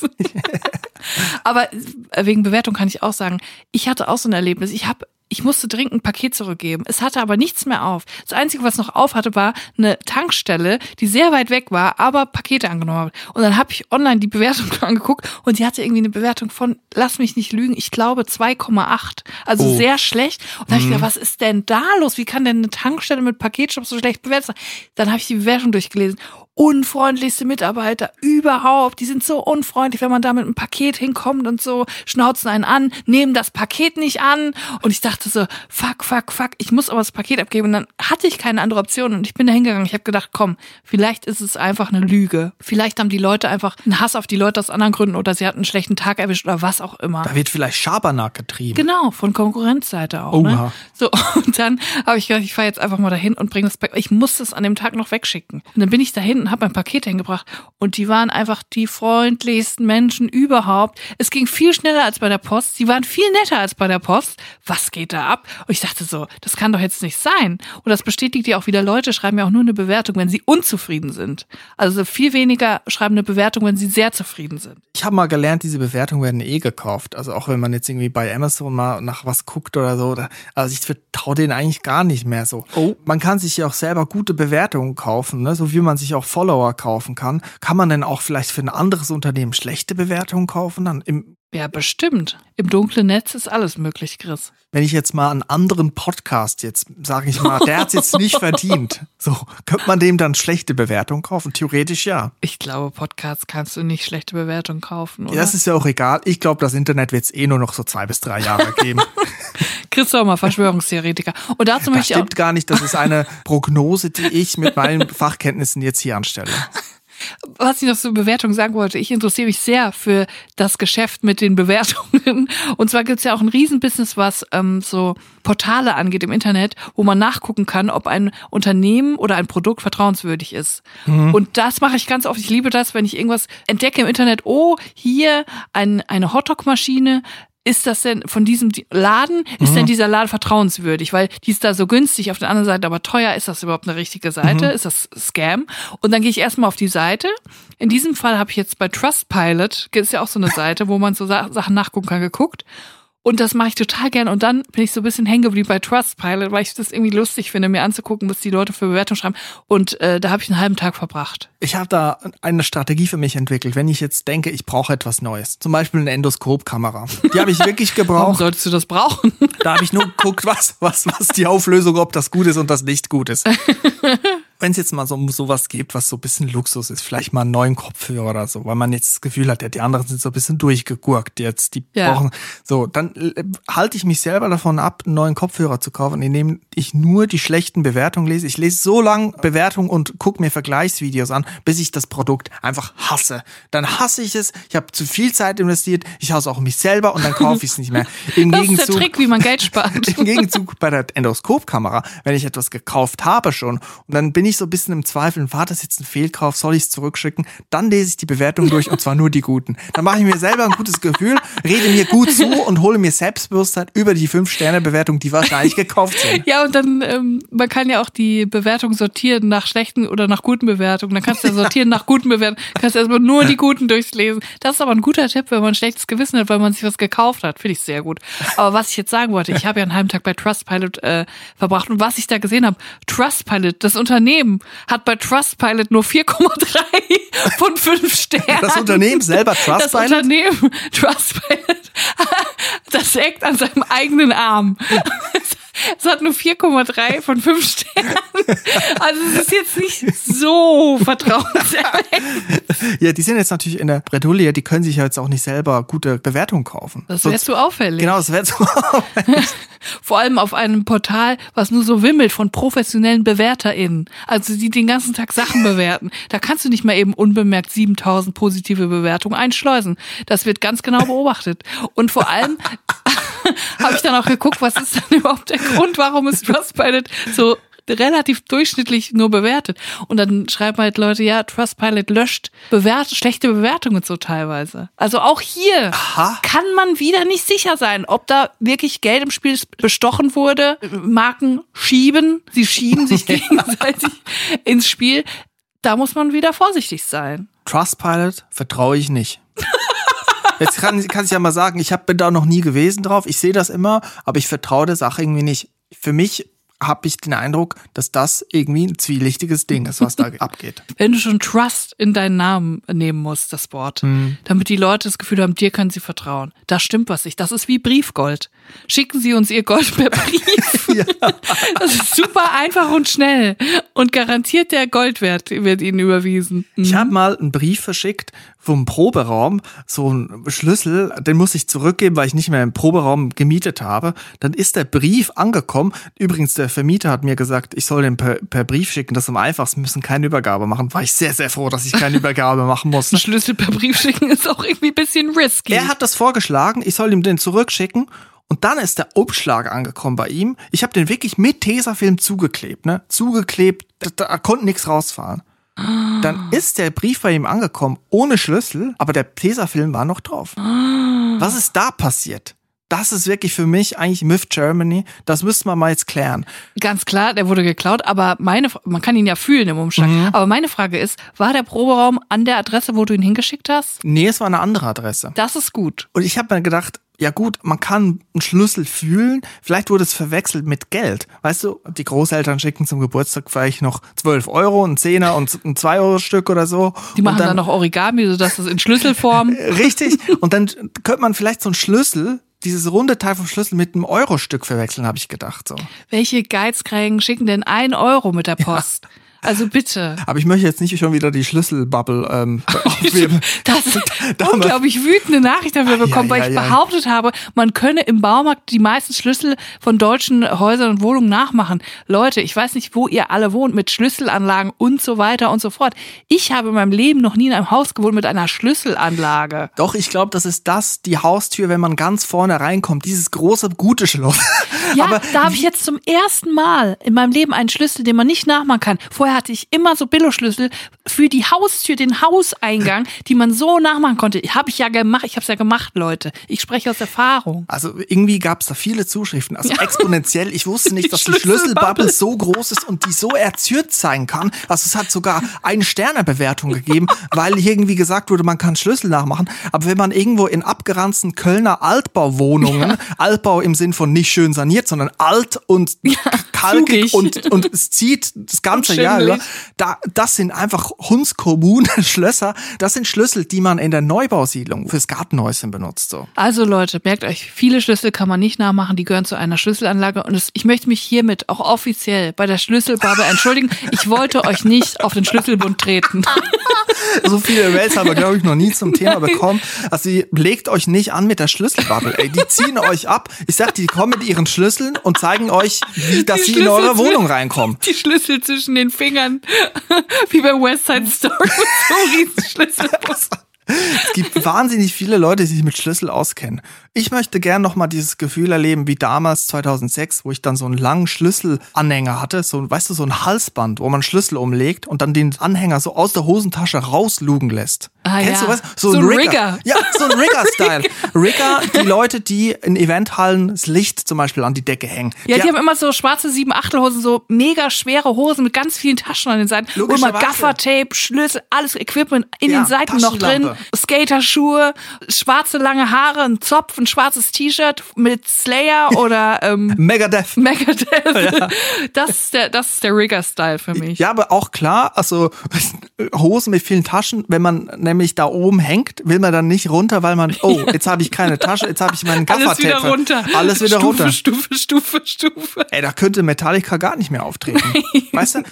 Aber wegen Bewertung kann ich auch sagen, ich hatte auch so ein Erlebnis. Ich musste dringend ein Paket zurückgeben. Es hatte aber nichts mehr auf. Das Einzige, was noch auf hatte, war eine Tankstelle, die sehr weit weg war, aber Pakete angenommen hat. Und dann habe ich online die Bewertung angeguckt und die hatte irgendwie eine Bewertung von, lass mich nicht lügen, ich glaube 2,8. Also sehr schlecht. Und dann habe ich gedacht, was ist denn da los? Wie kann denn eine Tankstelle mit Paketshop so schlecht bewertet sein? Dann habe ich die Bewertung durchgelesen. Unfreundlichste Mitarbeiter überhaupt. Die sind so unfreundlich, wenn man da mit einem Paket hinkommt und so, schnauzen einen an, nehmen das Paket nicht an. Und ich dachte so, fuck, ich muss aber das Paket abgeben. Und dann hatte ich keine andere Option und ich bin da hingegangen. Ich habe gedacht, komm, vielleicht ist es einfach eine Lüge. Vielleicht haben die Leute einfach einen Hass auf die Leute aus anderen Gründen oder sie hatten einen schlechten Tag erwischt oder was auch immer. Da wird vielleicht Schabernack getrieben. Genau, von Konkurrenzseite auch. Oha. Ne? So, und dann habe ich gedacht, ich fahre jetzt einfach mal dahin und bringe das Paket. Ich muss das an dem Tag noch wegschicken. Und dann bin ich dahin und habe mein Paket hingebracht. Und die waren einfach die freundlichsten Menschen überhaupt. Es ging viel schneller als bei der Post. Sie waren viel netter als bei der Post. Was geht da ab? Und ich dachte so, das kann doch jetzt nicht sein. Und das bestätigt ja auch wieder, Leute schreiben ja auch nur eine Bewertung, wenn sie unzufrieden sind. Also viel weniger schreiben eine Bewertung, wenn sie sehr zufrieden sind. Ich habe mal gelernt, diese Bewertungen werden gekauft. Also auch wenn man jetzt irgendwie bei Amazon mal nach was guckt oder so. Also ich vertraue denen eigentlich gar nicht mehr so. Man kann sich ja auch selber gute Bewertungen kaufen, ne? So wie man sich auch Follower kaufen kann. Kann man denn auch vielleicht für ein anderes Unternehmen schlechte Bewertungen kaufen? Dann Ja, bestimmt. Im dunklen Netz ist alles möglich, Chris. wenn ich jetzt mal einen anderen Podcast jetzt, sage ich mal, der hat's jetzt nicht verdient. So, könnte man dem dann schlechte Bewertungen kaufen? Theoretisch ja. Ich glaube, Podcasts kannst du nicht schlechte Bewertungen kaufen, oder? Ja, das ist ja auch egal. Ich glaube, das Internet wird es nur noch so 2 bis 3 Jahre geben. Christoph mal Verschwörungstheoretiker. Und dazu Das möchte ich auch stimmt gar nicht. Das ist eine Prognose, die ich mit meinen Fachkenntnissen jetzt hier anstelle. was ich noch zur Bewertung sagen wollte, ich interessiere mich sehr für das Geschäft mit den Bewertungen. Und zwar gibt's ja auch ein Riesenbusiness, was so Portale angeht im Internet, wo man nachgucken kann, ob ein Unternehmen oder ein Produkt vertrauenswürdig ist. Und das mache ich ganz oft. Ich liebe das, wenn ich irgendwas entdecke im Internet. Oh, hier eine Hotdog-Maschine. Ist das denn von diesem Laden, ist denn dieser Laden vertrauenswürdig? Weil die ist da so günstig, auf der anderen Seite aber teuer. Ist das überhaupt eine richtige Seite? Ist das Scam? Und dann gehe ich erstmal auf die Seite. In diesem Fall habe ich jetzt bei Trustpilot, ist ja auch so eine Seite, wo man so Sachen nachgucken kann, geguckt. Und das mache ich total gern. Und dann bin ich so ein bisschen hängen geblieben bei Trustpilot, weil ich das irgendwie lustig finde, mir anzugucken, was die Leute für Bewertungen schreiben. Und da habe ich einen halben Tag verbracht. Ich habe da eine Strategie für mich entwickelt, wenn ich jetzt denke, ich brauche etwas Neues. Zum Beispiel eine Endoskopkamera. Die habe ich wirklich Warum gebraucht. solltest du das brauchen? Da habe ich nur geguckt, was die Auflösung, ob das gut ist und das nicht gut ist. Wenn es jetzt mal so um sowas gibt, was so ein bisschen Luxus ist, vielleicht mal einen neuen Kopfhörer oder so, weil man jetzt das Gefühl hat, ja, die anderen sind so ein bisschen durchgegurkt jetzt, die brauchen, so, dann halte ich mich selber davon ab, einen neuen Kopfhörer zu kaufen, indem ich nur die schlechten Bewertungen lese. Ich lese so lang Bewertungen und gucke mir Vergleichsvideos an, bis ich das Produkt einfach hasse. Dann hasse ich es, ich habe zu viel Zeit investiert, ich hasse auch mich selber und dann kaufe ich es nicht mehr. Das ist der Trick, wie man Geld spart. Im Gegenzug bei der Endoskopkamera, wenn ich etwas gekauft habe schon und dann bin ich so ein bisschen im Zweifel, war das jetzt ein Fehlkauf, soll ich es zurückschicken? Dann lese ich die Bewertung durch und zwar nur die guten. Dann mache ich mir selber ein gutes Gefühl, rede mir gut zu und hole mir Selbstbewusstsein über die 5-Sterne-Bewertung, die wahrscheinlich gekauft sind. Ja, und dann, man kann ja auch die Bewertung sortieren nach schlechten oder nach guten Bewertungen. Dann kannst du ja sortieren nach guten Bewertungen, kannst du erstmal nur die guten durchlesen. Das ist aber ein guter Tipp, wenn man ein schlechtes Gewissen hat, weil man sich was gekauft hat. Finde ich sehr gut. Aber was ich jetzt sagen wollte, ich habe ja einen halben Tag bei Trustpilot verbracht und was ich da gesehen habe, Trustpilot, das Unternehmen, hat bei Trustpilot nur 4,3 von 5 Sternen. Das Unternehmen selber, Trustpilot? Das Unternehmen Trustpilot, das eckt an seinem eigenen Arm. Es hat nur 4,3 von 5 Sternen. Also es ist jetzt nicht so vertrauenserweckend. Ja, die sind jetzt natürlich in der Bredouille, die können sich ja jetzt auch nicht selber gute Bewertungen kaufen. Das wäre zu auffällig. Genau, das wäre zu auffällig. Vor allem auf einem Portal, was nur so wimmelt von professionellen BewerterInnen. Also die den ganzen Tag Sachen bewerten. Da kannst du nicht mal eben unbemerkt 7000 positive Bewertungen einschleusen. Das wird ganz genau beobachtet. Und vor allem habe ich dann auch geguckt, was ist denn überhaupt der Grund, warum ist Trustpilot so relativ durchschnittlich nur bewertet. Und dann schreiben halt Leute, ja, Trustpilot löscht schlechte Bewertungen so teilweise. Also auch hier kann man wieder nicht sicher sein, ob da wirklich Geld im Spiel bestochen wurde. Marken schieben, sie schieben sich gegenseitig ins Spiel. Da muss man wieder vorsichtig sein. Trustpilot vertraue ich nicht. Jetzt kann ich ja mal sagen, ich bin da noch nie gewesen drauf. Ich sehe das immer, aber ich vertraue der Sache irgendwie nicht. Für mich habe ich den Eindruck, dass das irgendwie ein zwielichtiges Ding ist, was da abgeht. Wenn du schon Trust in deinen Namen nehmen musst, das Wort, damit die Leute das Gefühl haben, dir können sie vertrauen. Da stimmt was nicht. Das ist wie Briefgold. Schicken Sie uns Ihr Gold per Brief. Ja. Das ist super einfach und schnell. Und garantiert der Goldwert wird Ihnen überwiesen. Ich habe mal einen Brief verschickt vom Proberaum, so einen Schlüssel, den muss ich zurückgeben, weil ich nicht mehr im Proberaum gemietet habe. Dann ist der Brief angekommen. Übrigens, der Vermieter hat mir gesagt, ich soll den per Brief schicken. Das ist am einfachsten, müssen keine Übergabe machen. War ich sehr, sehr froh, dass ich keine Übergabe machen muss. Ein Schlüssel per Brief schicken ist auch irgendwie ein bisschen risky. Er hat das vorgeschlagen, ich soll ihm den zurückschicken. Und dann ist der Umschlag angekommen bei ihm. Ich habe den wirklich mit Tesafilm zugeklebt, da konnte nichts rausfahren. Dann ist der Brief bei ihm angekommen, ohne Schlüssel, aber der Tesafilm war noch drauf. Was ist da passiert? Das ist wirklich für mich eigentlich Myth Germany. Das müssten wir mal jetzt klären. Ganz klar, der wurde geklaut, aber man kann ihn ja fühlen im Umschlag. Aber meine Frage ist, war der Proberaum an der Adresse, wo du ihn hingeschickt hast? Nee, es war eine andere Adresse. Das ist gut. Und ich habe mir gedacht, ja gut, man kann einen Schlüssel fühlen, vielleicht wurde es verwechselt mit Geld. Weißt du, die Großeltern schicken zum Geburtstag vielleicht noch 12 €, ein 10er und ein 2-Euro-Stück oder so. Die machen dann noch Origami, sodass das in Schlüsselform... Richtig, und dann könnte man vielleicht so einen Schlüssel, dieses runde Teil vom Schlüssel mit einem Eurostück verwechseln, habe ich gedacht. So. Welche Geizkrägen schicken denn 1 € mit der Post? Ja. Also bitte. Aber ich möchte jetzt nicht schon wieder die Schlüsselbubble aufheben. Das ist unglaublich wütende Nachricht dafür bekommen, weil ich behauptet habe, man könne im Baumarkt die meisten Schlüssel von deutschen Häusern und Wohnungen nachmachen. Leute, ich weiß nicht, wo ihr alle wohnt, mit Schlüsselanlagen und so weiter und so fort. Ich habe in meinem Leben noch nie in einem Haus gewohnt mit einer Schlüsselanlage. Doch, ich glaube, das ist die Haustür, wenn man ganz vorne reinkommt. Dieses große, gute Schloss. Ja, aber da habe ich jetzt zum ersten Mal in meinem Leben einen Schlüssel, den man nicht nachmachen kann. Vorher hatte ich immer so Billo-Schlüssel für die Haustür, den Hauseingang, die man so nachmachen konnte. Habe ich ja gemacht. Ich habe es ja gemacht, Leute. Ich spreche aus Erfahrung. Also irgendwie gab es da viele Zuschriften. Also exponentiell. Ich wusste nicht, dass die Schlüsselbubble so groß ist und die so erzürnt sein kann. Also es hat sogar 1-Sterne-Bewertung gegeben, weil irgendwie gesagt wurde, man kann Schlüssel nachmachen. Aber wenn man irgendwo in abgeranzten Kölner Altbauwohnungen, Altbau im Sinn von nicht schön saniert, sondern alt und kalkig und es zieht das ganze Jahr über. Das sind einfach Hundskommunen-Schlösser. Das sind Schlüssel, die man in der Neubausiedlung fürs Gartenhäuschen benutzt. So. Also Leute, merkt euch, viele Schlüssel kann man nicht nachmachen, die gehören zu einer Schlüsselanlage. Und ich möchte mich hiermit auch offiziell bei der Schlüsselbubble entschuldigen. Ich wollte euch nicht auf den Schlüsselbund treten. So viele Mails haben wir, glaube ich, noch nie zum Thema bekommen. Also legt euch nicht an mit der Schlüsselbubble. Ey, die ziehen euch ab. Ich sag, die kommen mit ihren Schlüsseln und zeigen euch, dass sie in eure Wohnung reinkommen. Die Schlüssel zwischen den Fingern. Wie bei West Side Story mit so Riesenschlüssel. Es gibt wahnsinnig viele Leute, die sich mit Schlüssel auskennen. Ich möchte gern noch mal dieses Gefühl erleben, wie damals 2006, wo ich dann so einen langen Schlüsselanhänger hatte, so ein Halsband, wo man Schlüssel umlegt und dann den Anhänger so aus der Hosentasche rauslugen lässt. Kennst du was? So ein Rigger. Ja, so ein Rigger-Style. Rigger, die Leute, die in Eventhallen das Licht zum Beispiel an die Decke hängen. Ja, die haben immer so schwarze 7/8-Hosen, so mega schwere Hosen mit ganz vielen Taschen an den Seiten. Und immer Gaffertape, Schlüssel, alles Equipment in den Seiten noch drin. Skaterschuhe, schwarze lange Haare, ein Zopf, ein schwarzes T-Shirt mit Slayer oder Megadeth. Ja. Das ist der Rigger-Style für mich. Ja, aber auch klar, also Hosen mit vielen Taschen, wenn man nämlich da oben hängt, will man dann nicht runter, weil man, jetzt habe ich keine Tasche, jetzt habe ich meinen Gaffertape. Alles wieder runter. Stufe. Ey, da könnte Metallica gar nicht mehr auftreten. Weißt du?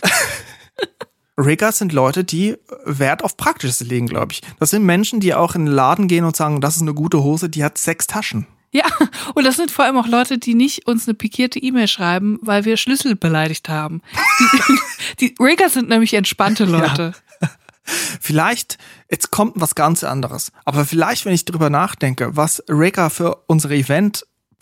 Rigger sind Leute, die Wert auf Praktisches legen, glaube ich. Das sind Menschen, die auch in den Laden gehen und sagen, das ist eine gute Hose, die hat 6 Taschen. Ja, und das sind vor allem auch Leute, die nicht uns eine pikierte E-Mail schreiben, weil wir Schlüssel beleidigt haben. Die Rigger sind nämlich entspannte Leute. Ja. Vielleicht, jetzt kommt was ganz anderes, aber vielleicht, wenn ich drüber nachdenke, was Rigger für unsere Eventbranche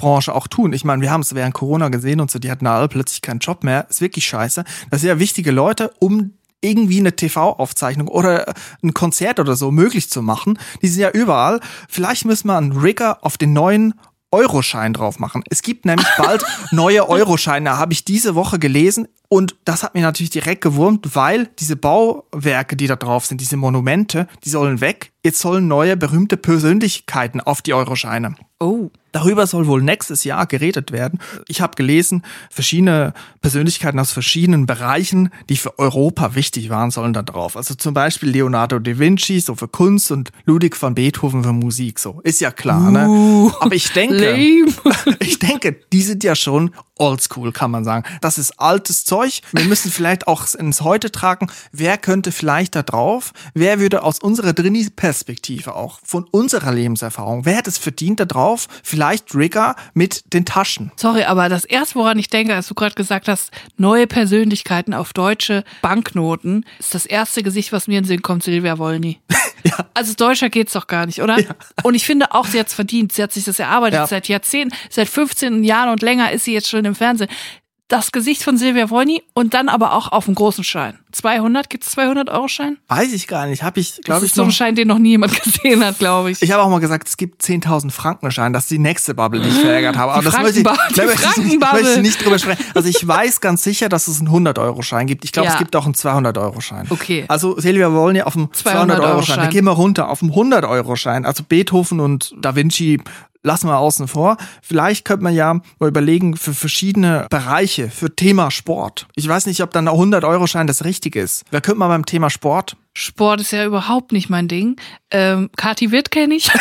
Musikbranche auch tun. Ich meine, wir haben es während Corona gesehen und so, die hatten alle plötzlich keinen Job mehr. Ist wirklich scheiße. Das sind ja wichtige Leute, um irgendwie eine TV-Aufzeichnung oder ein Konzert oder so möglich zu machen. Die sind ja überall. Vielleicht müssen wir einen Rigger auf den neuen Euroschein drauf machen. Es gibt nämlich bald neue Euroscheine, habe ich diese Woche gelesen. Und das hat mich natürlich direkt gewurmt, weil diese Bauwerke, die da drauf sind, diese Monumente, die sollen weg. Jetzt sollen neue berühmte Persönlichkeiten auf die Euroscheine. Oh. Darüber soll wohl nächstes Jahr geredet werden. Ich habe gelesen, verschiedene Persönlichkeiten aus verschiedenen Bereichen, die für Europa wichtig waren, sollen da drauf. Also zum Beispiel Leonardo da Vinci, so für Kunst, und Ludwig van Beethoven für Musik. So, ist ja klar, ne? Aber ich denke, die sind ja schon oldschool, kann man sagen. Das ist altes Zeug. Wir müssen vielleicht auch ins Heute tragen. Wer könnte vielleicht da drauf? Wer würde aus unserer Drini-Perspektive auch, von unserer Lebenserfahrung, wer hätte es verdient da drauf? Vielleicht Rigger mit den Taschen. Sorry, aber das erste, woran ich denke, als du gerade gesagt hast, neue Persönlichkeiten auf deutsche Banknoten, ist das erste Gesicht, was mir in den Sinn kommt, Silvia Wolny. Ja. Also deutscher geht's doch gar nicht, oder? Ja. Und ich finde auch, sie hat's verdient. Sie hat sich das erarbeitet. Ja. Seit Jahrzehnten, seit 15 Jahren und länger ist sie jetzt schon im Fernsehen. Das Gesicht von Silvia Wolny und dann aber auch auf dem großen Schein. 200, gibt's 200-Euro-Schein? Weiß ich gar nicht. Habe ich, glaube ich, Das ist so ein Schein, den noch nie jemand gesehen hat, glaube ich. Ich habe auch mal gesagt, es gibt 10.000 Franken-Schein. Das ist die nächste Bubble, die ich verärgert habe. Aber Die das möchte Frankenbubble. ich nicht drüber sprechen. Also ich weiß ganz sicher, dass es einen 100-Euro-Schein gibt. Ich glaube, Ja. es gibt auch einen 200-Euro-Schein. Okay. Also Silvia Wolny auf dem 200-Euro-Schein. Da 200-Euro-Schein. gehen wir runter auf dem 100-Euro-Schein. Also Beethoven und Da Vinci lassen wir außen vor. Vielleicht könnte man ja mal überlegen, für verschiedene Bereiche, für Thema Sport. Ich weiß nicht, ob dann ein 100-Euro-Schein das Richtige ist. Wer könnte mal beim Thema Sport? Sport ist ja überhaupt nicht mein Ding. Kathi Witt kenne ich.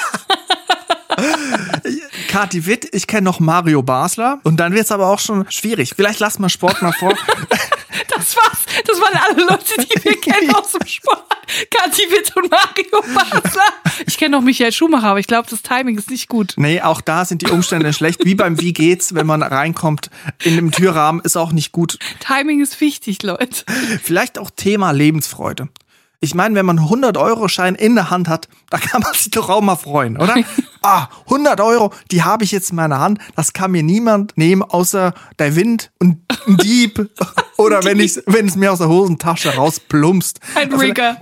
Kathi Witt, ich kenne noch Mario Basler. Und dann wird's aber auch schon schwierig. Vielleicht lassen wir Sport mal vor. Das war's. Das waren alle Leute, die wir kennen aus dem Sport. Kathi Witt und Mario Basler. Ich kenne noch Michael Schumacher, aber ich glaube, das Timing ist nicht gut. Nee, auch da sind die Umstände schlecht. Wie beim Wie geht's, wenn man reinkommt in dem Türrahmen, ist auch nicht gut. Timing ist wichtig, Leute. Vielleicht auch Thema Lebensfreude. Ich meine, wenn man einen 100-Euro-Schein in der Hand hat, da kann man sich doch auch mal freuen, oder? 100 Euro, die habe ich jetzt in meiner Hand. Das kann mir niemand nehmen, außer der Wind und ein Dieb. Oder wenn es mir aus der Hosentasche rausplumpst. Ein Rigger.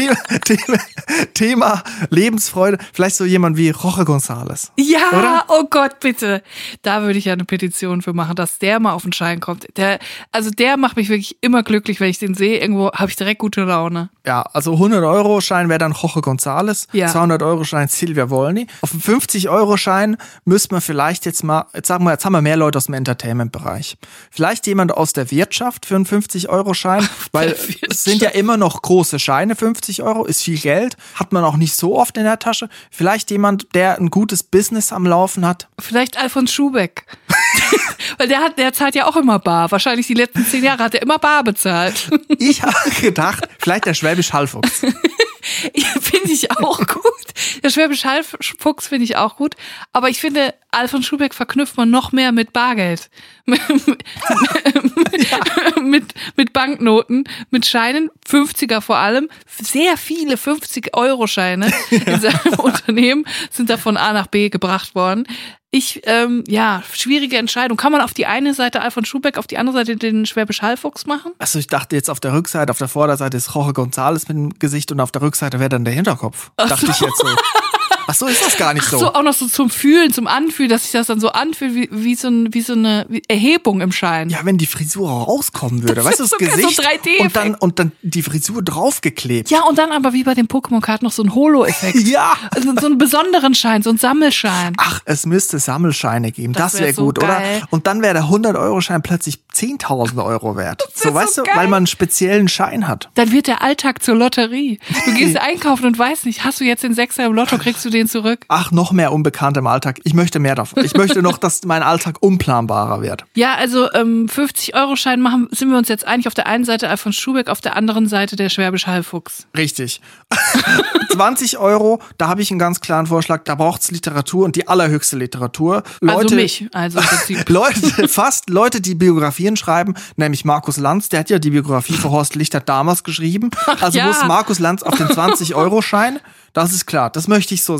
Thema Lebensfreude. Vielleicht so jemand wie Jorge González. Ja, Oder? oh Gott, bitte. Da würde ich ja eine Petition für machen, dass der mal auf den Schein kommt. Der macht mich wirklich immer glücklich, wenn ich den sehe. Irgendwo habe ich direkt gute Laune. Ja, also 100-Euro-Schein wäre dann Jorge González, Ja. 200-Euro-Schein Silvia Wolny. Auf dem 50-Euro-Schein müsste man vielleicht jetzt haben wir mehr Leute aus dem Entertainment-Bereich. Vielleicht jemand aus der Wirtschaft für einen 50-Euro-Schein, weil es sind ja immer noch große Scheine, 50 Euro, ist viel Geld, hat man auch nicht so oft in der Tasche. Vielleicht jemand, der ein gutes Business am Laufen hat. Vielleicht Alfons Schubeck. Weil der zahlt ja auch immer bar. Wahrscheinlich die letzten 10 Jahre hat er immer bar bezahlt. Ich habe gedacht, vielleicht der Schwäbisch Hallfuchs. Finde ich auch gut. Der Schwäbisch Hallfuchs finde ich auch gut. Aber ich finde, Alfons Schubeck verknüpft man noch mehr mit Bargeld. mit Banknoten, mit Scheinen, 50er vor allem. Sehr viele 50-Euro-Scheine in seinem Unternehmen sind da von A nach B gebracht worden. Schwierige Entscheidung. Kann man auf die eine Seite Alfons Schubeck, auf die andere Seite den Schwäbisch Hallfuchs machen? Also ich dachte jetzt auf der Rückseite, auf der Vorderseite ist Jorge González mit dem Gesicht und auf der Rückseite wäre dann der Hinterkopf. Dachte ich jetzt so. Ach so, ist das gar nicht so. So, auch noch so zum Fühlen, zum Anfühlen, dass sich das dann so anfühlt wie so eine Erhebung im Schein. Ja, wenn die Frisur rauskommen würde, weißt du, das sogar Gesicht so 3D-Effekt. und dann die Frisur draufgeklebt. Ja, und dann aber wie bei den Pokémon-Karten noch so ein Holo-Effekt. Ja. Also so einen besonderen Schein, so einen Sammelschein. Ach, es müsste Sammelscheine geben, das wär wäre so gut, geil. oder? Und dann wäre der 100-Euro-Schein plötzlich 10.000 Euro wert. wär So, weißt so du, geil. weil man einen speziellen Schein hat. Dann wird der Alltag zur Lotterie. Du gehst einkaufen und weißt nicht, hast du jetzt den Sechser im Lotto, kriegst du den zurück? Ach, noch mehr Unbekannt im Alltag. Ich möchte mehr davon. Ich möchte noch, dass mein Alltag unplanbarer wird. Ja, also 50-Euro-Schein machen, sind wir uns jetzt einig, auf der einen Seite Alfons Schubeck, auf der anderen Seite der Schwäbisch Hallfuchs. Richtig. 20 Euro, da habe ich einen ganz klaren Vorschlag. Da braucht es Literatur und die allerhöchste Literatur. Also mich, also im Prinzip. Leute, die Biografien schreiben, nämlich Markus Lanz, der hat ja die Biografie für Horst Lichtert damals geschrieben. Also ja. muss Markus Lanz auf den 20-Euro-Schein. Das ist klar, das möchte ich so sehen.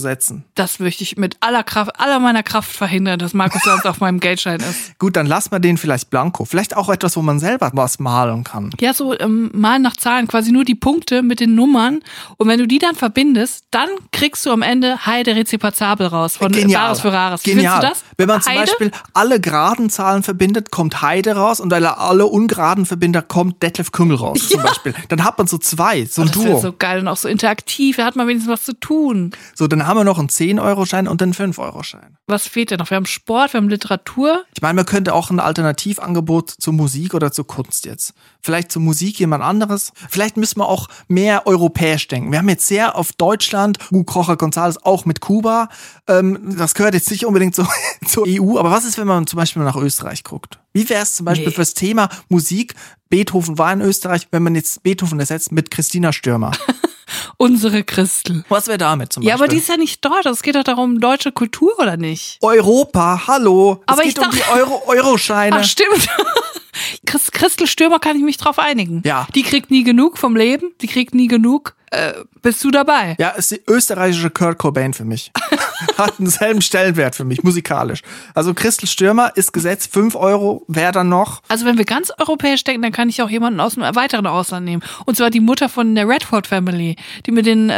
setzen. Das möchte ich mit aller meiner Kraft verhindern, dass Markus Lanz auf meinem Geldschein ist. Gut, dann lassen wir den vielleicht blanko. Vielleicht auch etwas, wo man selber was malen kann. Ja, so malen nach Zahlen, quasi nur die Punkte mit den Nummern. Und wenn du die dann verbindest, dann kriegst du am Ende Heide Rezipazabel raus von Bares für Rares. Wie Genial. findest du das? Wenn man zum Heide? Beispiel alle geraden Zahlen verbindet, kommt Heide raus und weil er alle ungeraden verbindet, kommt Detlef Kümmel raus zum Beispiel. Dann hat man so zwei, so ein Das Duo. ist so geil und auch so interaktiv, da hat man wenigstens was zu tun. So, dann haben wir noch einen 10-Euro-Schein und einen 5-Euro-Schein. Was fehlt denn noch? Wir haben Sport, wir haben Literatur. Ich meine, man könnte auch ein Alternativangebot zur Musik oder zur Kunst jetzt. Vielleicht zur Musik jemand anderes. Vielleicht müssen wir auch mehr europäisch denken. Wir haben jetzt sehr auf Deutschland, Krocher González auch mit Kuba. Das gehört jetzt nicht unbedingt zur EU. Aber was ist, wenn man zum Beispiel nach Österreich guckt? Wie wäre es zum Beispiel fürs Thema Musik? Beethoven war in Österreich, wenn man jetzt Beethoven ersetzt mit Christina Stürmer. Unsere Christel. Was wäre damit zum Beispiel? Ja, aber die ist ja nicht dort. Es geht doch darum, deutsche Kultur, oder nicht? Europa, hallo. Aber es geht um die Euroscheine. Ach, stimmt. Christel Stürmer kann ich mich drauf einigen. Ja. Die kriegt nie genug vom Leben. Die kriegt nie genug. Bist du dabei? Ja, ist die österreichische Kurt Cobain für mich. Hat denselben Stellenwert für mich, musikalisch. Also Christel Stürmer ist gesetzt, 5 Euro wäre dann noch. Also wenn wir ganz europäisch denken, dann kann ich auch jemanden aus einem weiteren Ausland nehmen. Und zwar die Mutter von der Redford Family, die mit den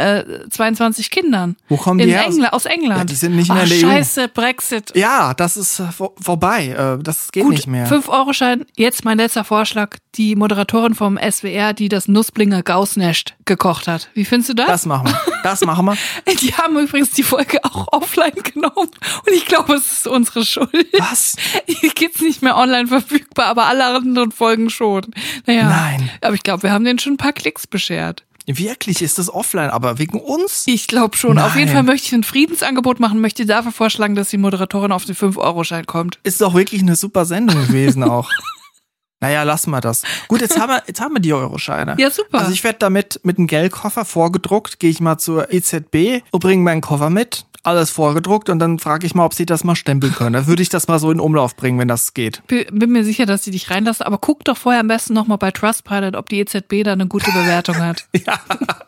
22 Kindern. Wo kommen die her? Aus England. Ja, die sind nicht mehr in der EU. Scheiße, Brexit. Ja, das ist vorbei. Das geht Gut, nicht mehr. 5-Euro-Schein. Jetzt mein letzter Vorschlag. Die Moderatorin vom SWR, die das Nussblinger Gausnest gekocht hat. Wie findest du das? Das machen wir. Das machen wir. Die haben übrigens die Folge auch offline genommen. Und ich glaube, es ist unsere Schuld. Was? Die gibt's nicht mehr online verfügbar, aber alle anderen Folgen schon. Naja. Nein. Aber ich glaube, wir haben denen schon ein paar Klicks beschert. Wirklich, ist das offline, aber wegen uns? Ich glaube schon. Nein. Auf jeden Fall möchte ich ein Friedensangebot machen, möchte dafür vorschlagen, dass die Moderatorin auf den 5-Euro-Schein kommt. Ist doch wirklich eine super Sendung gewesen auch. Naja, lassen wir das. Gut, jetzt haben wir die Euroscheine. Ja, super. Also ich werde damit mit einem Geldkoffer vorgedruckt, gehe ich mal zur EZB und bringe meinen Koffer mit, alles vorgedruckt und dann frage ich mal, ob sie das mal stempeln können. Dann würde ich das mal so in Umlauf bringen, wenn das geht. Bin mir sicher, dass sie dich reinlassen, aber guck doch vorher am besten nochmal bei Trustpilot, ob die EZB da eine gute Bewertung hat. Ja.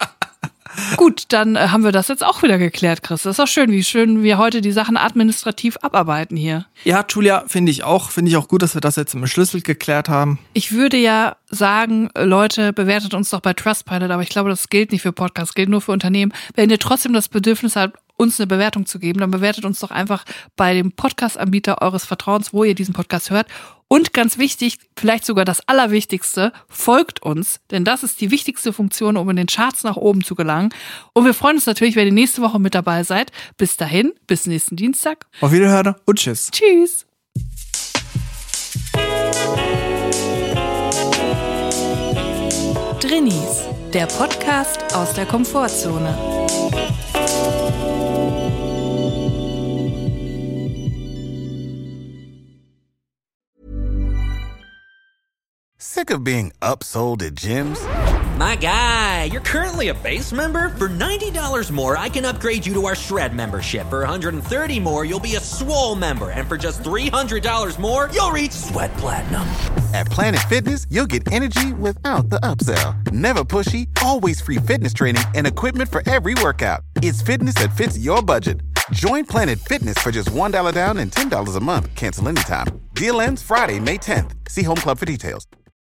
Gut, dann haben wir das jetzt auch wieder geklärt, Chris. Das ist auch schön, wie schön wir heute die Sachen administrativ abarbeiten hier. Ja, Julia, finde ich auch gut, dass wir das jetzt im Schlüssel geklärt haben. Ich würde ja sagen, Leute, bewertet uns doch bei Trustpilot, aber ich glaube, das gilt nicht für Podcasts, gilt nur für Unternehmen. Wenn ihr trotzdem das Bedürfnis habt, uns eine Bewertung zu geben, dann bewertet uns doch einfach bei dem Podcast-Anbieter eures Vertrauens, wo ihr diesen Podcast hört. Und ganz wichtig, vielleicht sogar das Allerwichtigste, folgt uns, denn das ist die wichtigste Funktion, um in den Charts nach oben zu gelangen. Und wir freuen uns natürlich, wenn ihr nächste Woche mit dabei seid. Bis dahin, bis nächsten Dienstag. Auf Wiederhören und tschüss. Tschüss. Drinnies, der Podcast aus der Komfortzone. Sick of being upsold at gyms? My guy, you're currently a base member. For $90 more, I can upgrade you to our Shred membership. For $130 more, you'll be a Swole member. And for just $300 more, you'll reach Sweat Platinum. At Planet Fitness, you'll get energy without the upsell. Never pushy, always free fitness training and equipment for every workout. It's fitness that fits your budget. Join Planet Fitness for just $1 down and $10 a month. Cancel anytime. Deal ends Friday, May 10th. See Home Club for details.